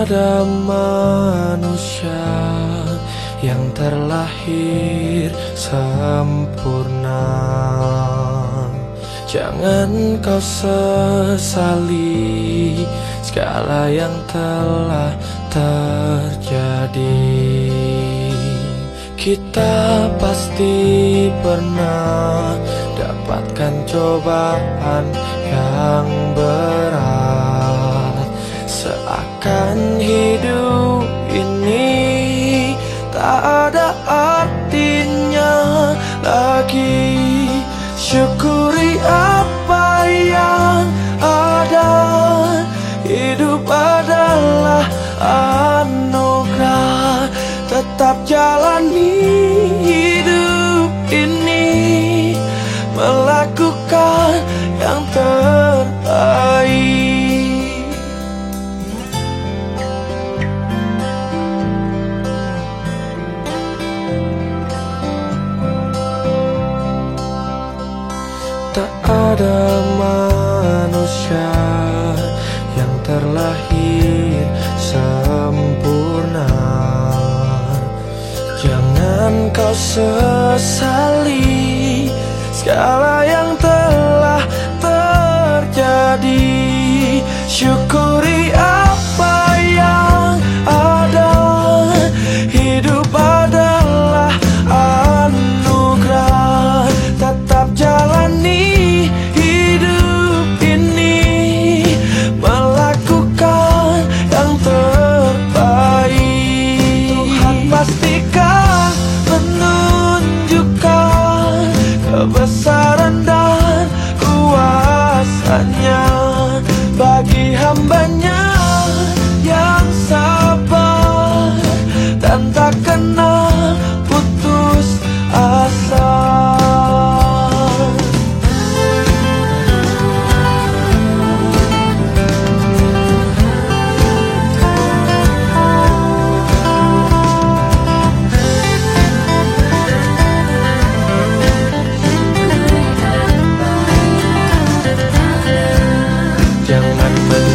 ada manusia yang terlahir sempurna. Jangan kau sesali segala yang telah terjadi. Kita pasti pernah dapatkan cobaan yang berat. Seakan hidup ini tak ada artinya lagi. Syukuri apa yang ada. Hidup adalah anugerah. Tetap jalani hidup ini, melakukan yang terbaik. Tak ada manusia yang terlahir sempurna. Jangan kau sesali segala yang telah terjadi. Syukuri apa yang ada. Hidup adalah anugerah. Tetap jalani hidup ini, melakukan yang terbaik. Tuhan pastikan menunjukkan kebesaran dan kuasanya bagi hambanya yang sabar dan tak kenal putus asa. Jangan